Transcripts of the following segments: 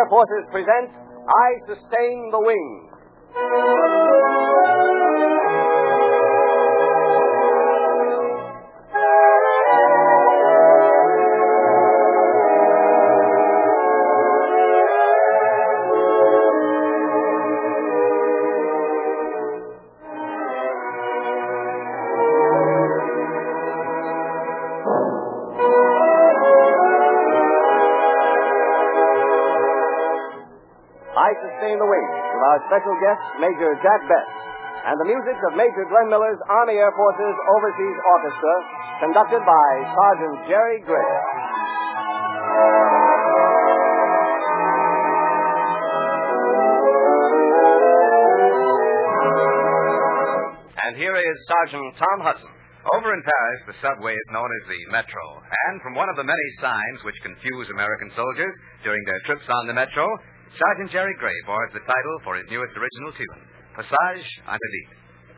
Air Forces present I Sustain the Wing. I Sustain the Wing, with our special guest, Major Jack Best, and the music of Major Glenn Miller's Army Air Forces Overseas Orchestra, conducted by Sergeant Jerry Gray. And here is Sergeant Tom Hudson. Over in Paris, the subway is known as the Metro. And from one of the many signs which confuse American soldiers during their trips on the Metro, Sergeant Jerry Gray boards the title for his newest original tune, Passage Interdit.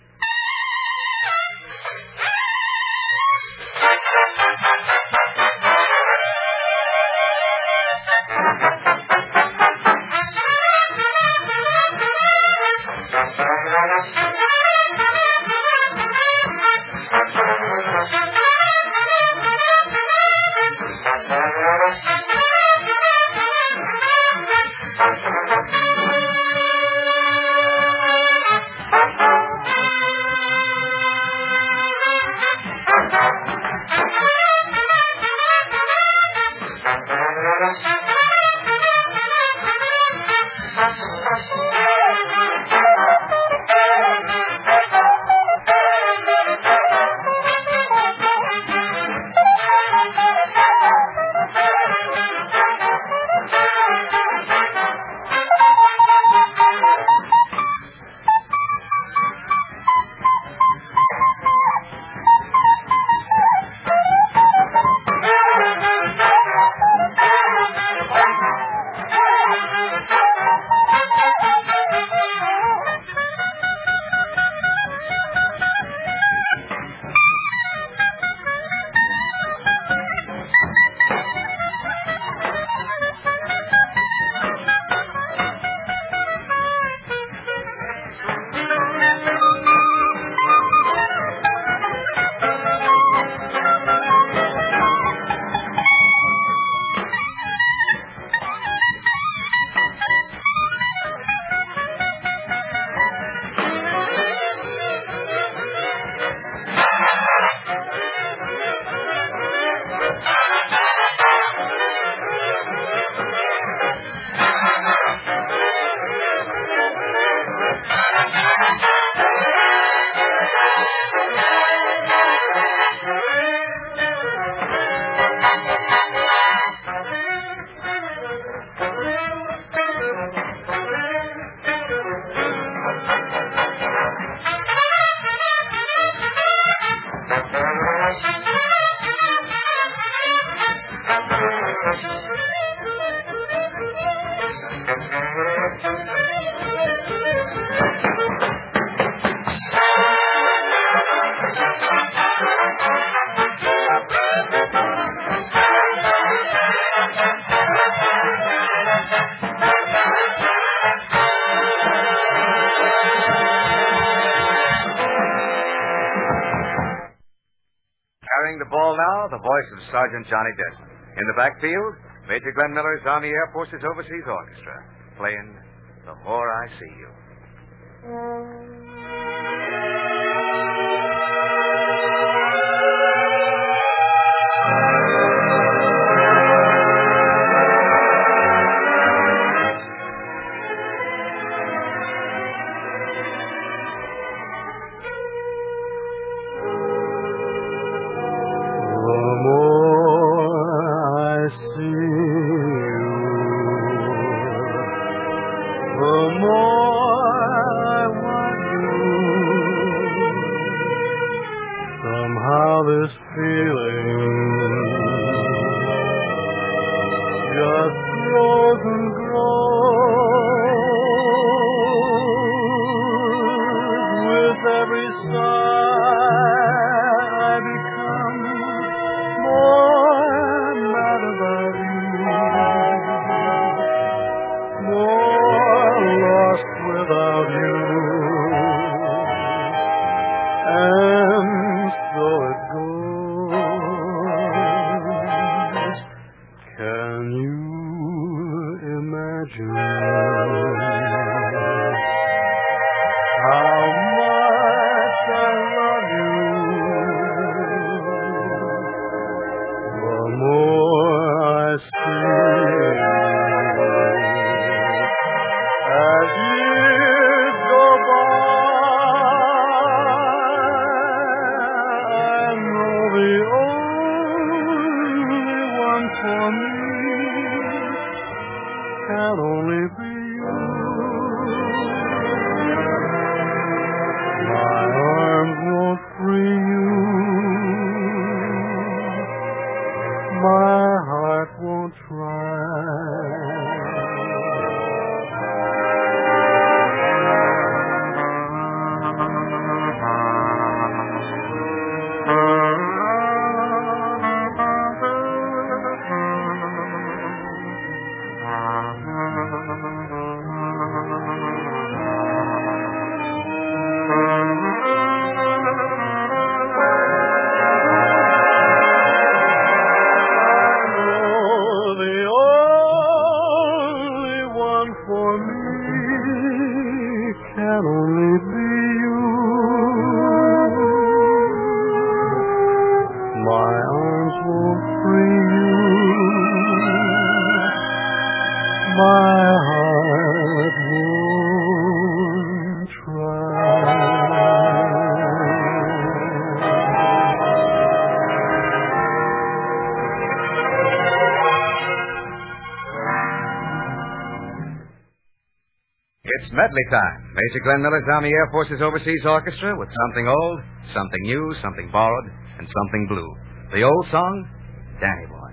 Carrying the ball now, the voice of Sergeant Johnny Desmond. In the backfield, Major Glenn Miller's Army Air Forces Overseas Orchestra, playing The More I See You. This feeling just grows and grows. With every sigh I become more mad about you. can only be you. My arms won't free you. My heart won't try. It's medley time. Major Glenn Miller's Army Air Forces Overseas Orchestra with something old, something new, something borrowed, and something blue. The old song, Danny Boy.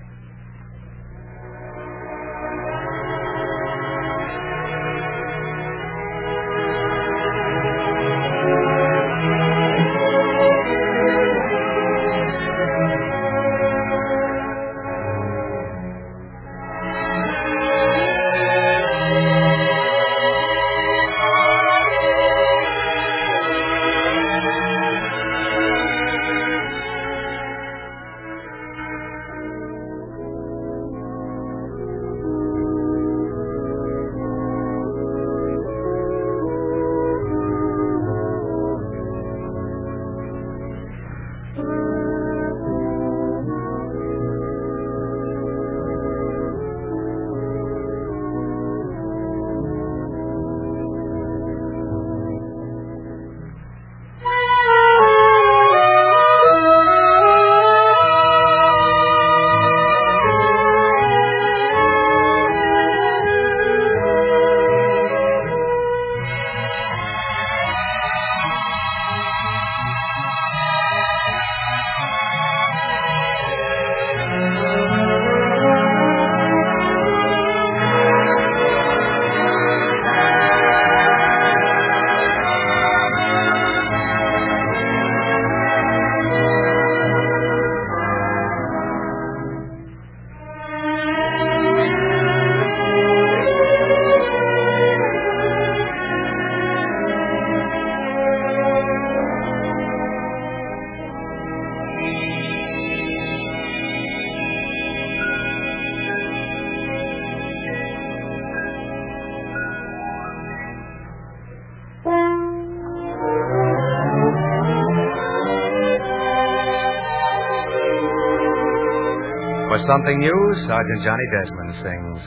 For something new, Sergeant Johnny Desmond sings.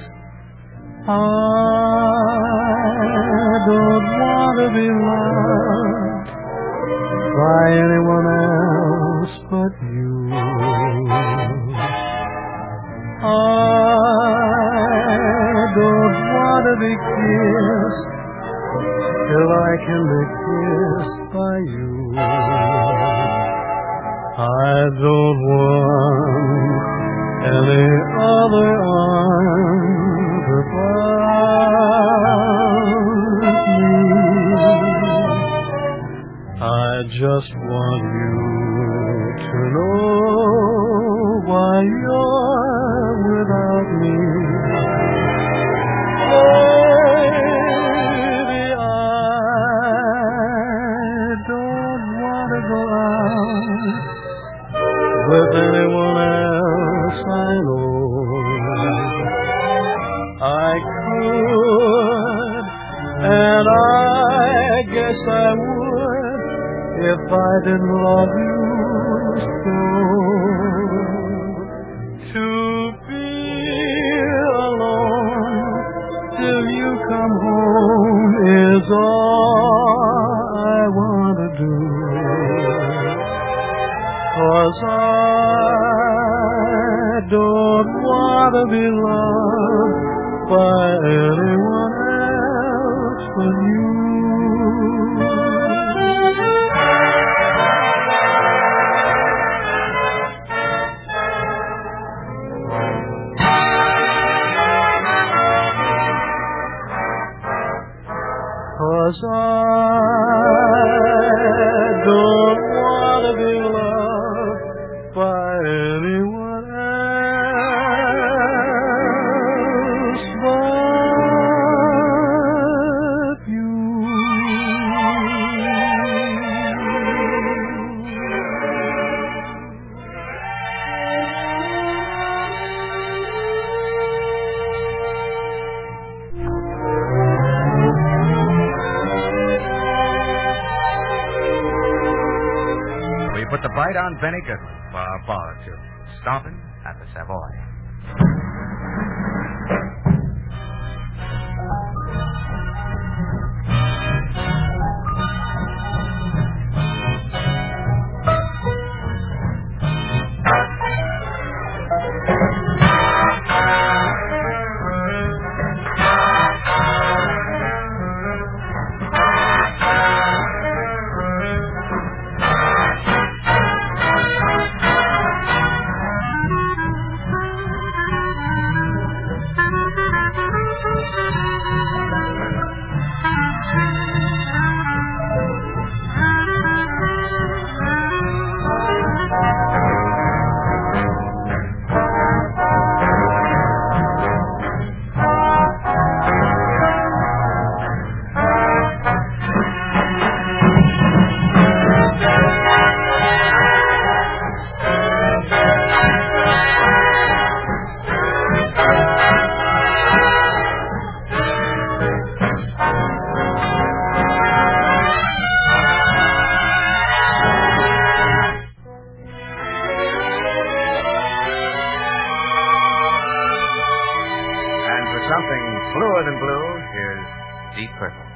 I don't want to be loved by anyone else but you. I don't want to be kissed till I can be kissed by you. I don't want any other arms about me. I just want you to know why you're without me. Baby, I don't want to go out with anyone else I know. I could, and I guess I would, if I didn't love you so. To be alone till you come home is all I want to do. 'Cause I don't want to be loved by anyone else but you. 'Cause I don't want to be loved by anyone else but you. put the bite on Benny Goodman for a ball or two. Stomping at the Savoy. Bluer than blue, here's Deep Purple.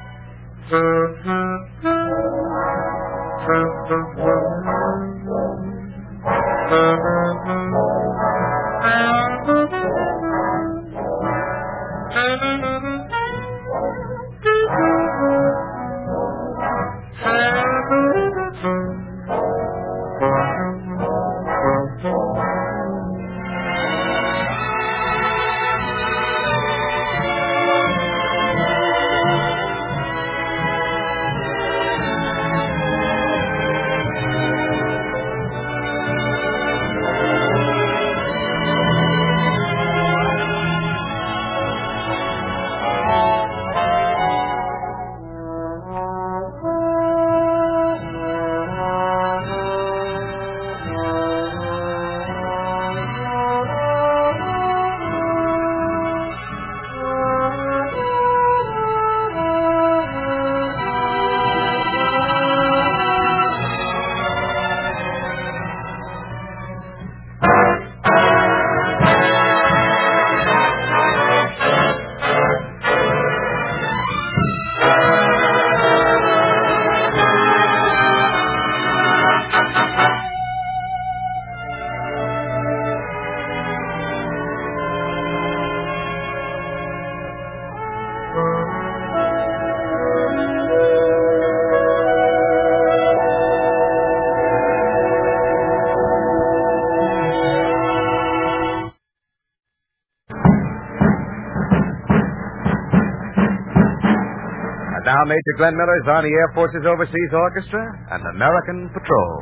Now Major Glenn Miller's Army Air Forces Overseas Orchestra and American Patrol.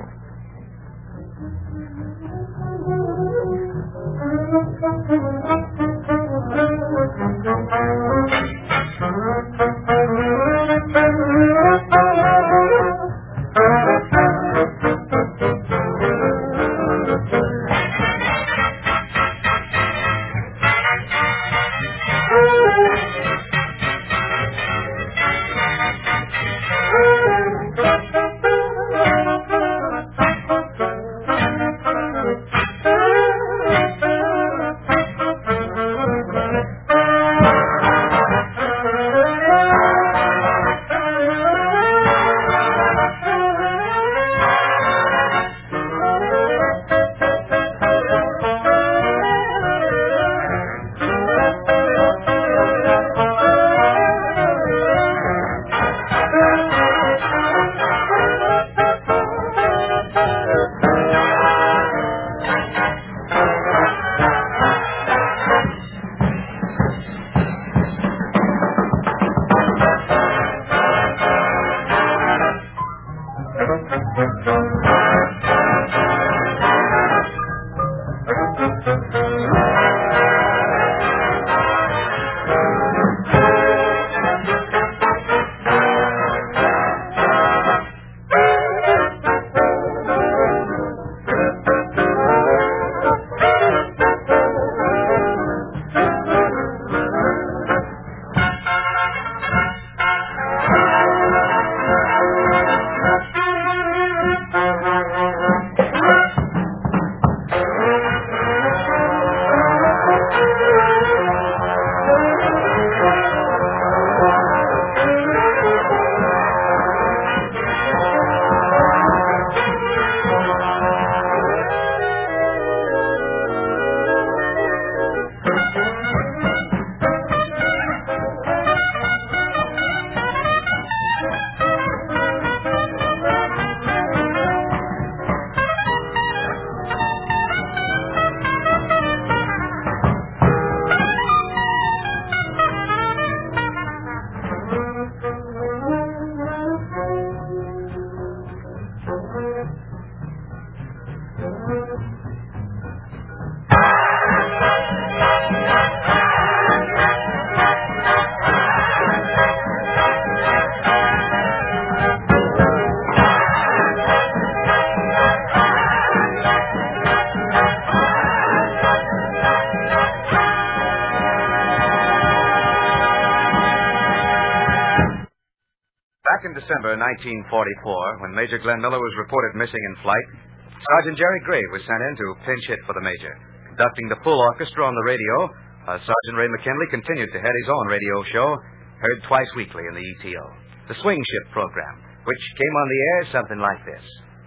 Back in December 1944, when Major Glenn Miller was reported missing in flight, Sergeant Jerry Gray was sent in to pinch hit for the Major, conducting the full orchestra on the radio, while Sergeant Ray McKinley continued to head his own radio show, heard twice weekly in the ETO, the Swing Ship program, which came on the air something like this.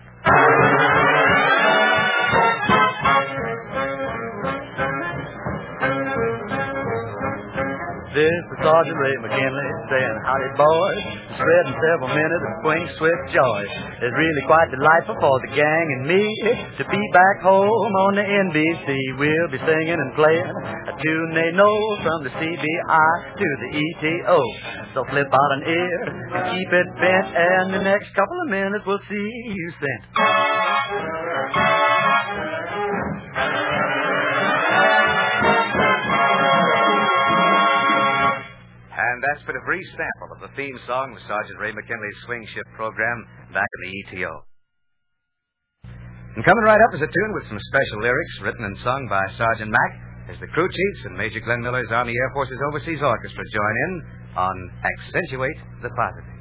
This is Sergeant Ray McKinley saying, howdy, boys. Spreading several minutes of swing, swift joy. It's really quite delightful for the gang and me to be back home on the NBC. We'll be singing and playing a tune they know from the CBI to the ETO. So flip out an ear and keep it bent, and the next couple of minutes we'll see you sent. And that's been a brief sample of the theme song of Sergeant Ray McKinley's Swing Ship program back in the ETO. And coming right up is a tune with some special lyrics written and sung by Sergeant Mack as the crew chiefs and Major Glenn Miller's Army Air Forces Overseas Orchestra join in on Accentuate the Positive.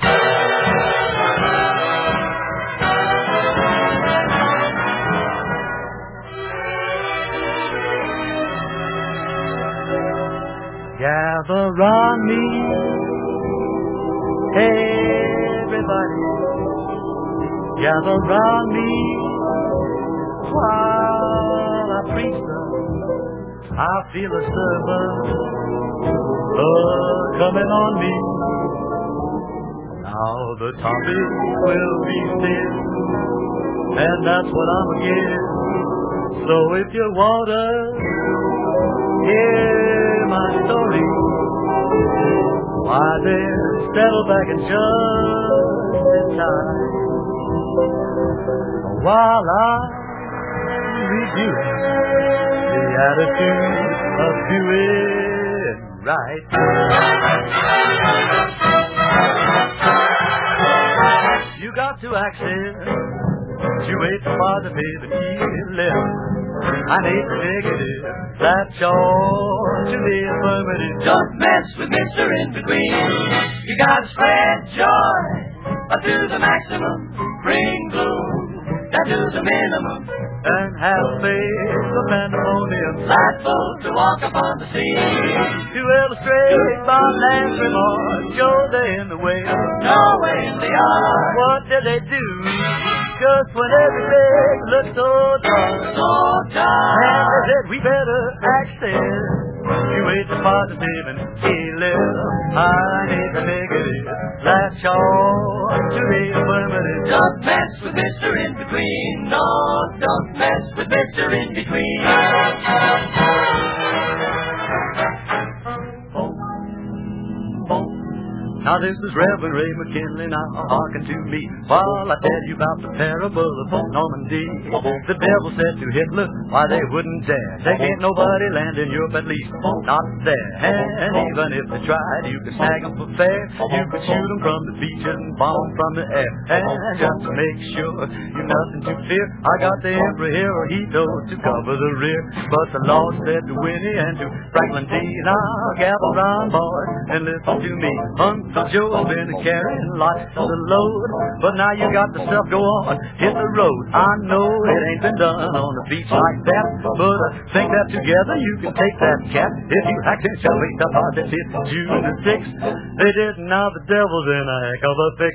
Gather round me, everybody. Gather round me while I preach them. I feel a servant coming on me. Now the topic will be still, and that's what I'm again. So if you wanna hear my story, why then settle back and just in time while I'm reviewing the attitude of doing right. You got to accentuate the positive and healing. I need the negative, that's yours to the affirmative. Don't mess with Mr. In-Between. You gotta spread joy to the maximum. Bring gloom down to the minimum. And have faith of pandemonium. Lightful to walk upon the sea. To illustrate my last remark, show they in the way. No way in the yard. What did they do? Just when everything looked so dark. So And dark. they said we better accentuate the positive and healing. I need the negative, latch on to the affirmative. Don't mess with Mr. In-Between. No, don't mess with Mr. In-Between. Now this is Reverend Ray McKinley, now hearken to me while I tell you about the parable of Normandy. The devil said to Hitler, why they wouldn't dare. There ain't nobody land in Europe, at least not there. And even if they tried, you could snag them for fair. You could shoot them from the beach and bomb them from the air. And just to make sure you've nothing to fear, I got the emperor here, or he knows to cover the rear. But the law said to Winnie and to Franklin D, now gather round, boys, and listen to me. Uncle Joe's been carrying lots of the load, but now you got the stuff, go on, hit the road. I know it ain't been done on the beach like that, but think that together you can take that cat. If you accentuate the part that's it, June the 6th, they did, now the devil's in a heck of a fix.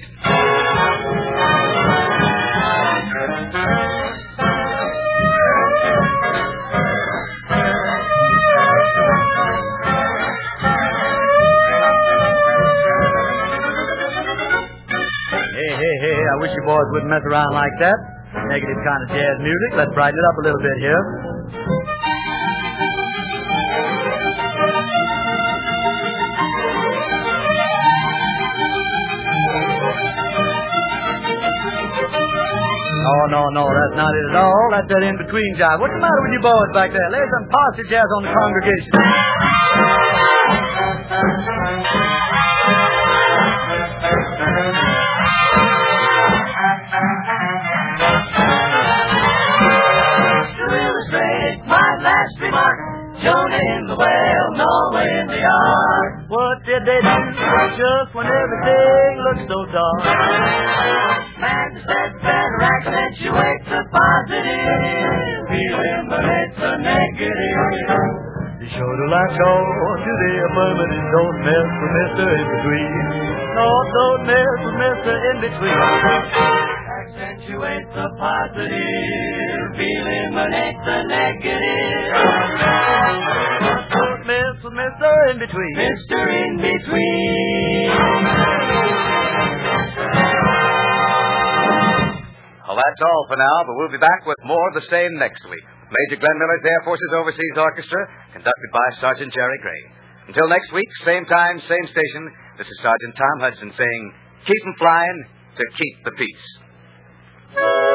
Hey, I wish you boys wouldn't mess around like that. Negative kind of jazz music. Let's brighten it up a little bit here. Oh, no, that's not it at all. That's that in-between jive. What's the matter with you boys back there? Lay some positive jazz on the congregation. Jonah in the whale, Noah in the ark. What did they do just when everything look so dark. Man said better accentuate the positive, eliminate the negative. Be sure to latch on to the affirmative. Don't mess with Mr. In Between. No, don't mess with Mr. In Between. Accentuate the positive, eliminate the negative. Don't mess with Mr. In Between. Mr. In Between. Well, that's all for now, but we'll be back with more of the same next week. Major Glenn Miller's Air Force's Overseas Orchestra, conducted by Sergeant Jerry Gray. Until next week, same time, same station, this is Sergeant Tom Hudson saying, keep 'em flying to keep the peace.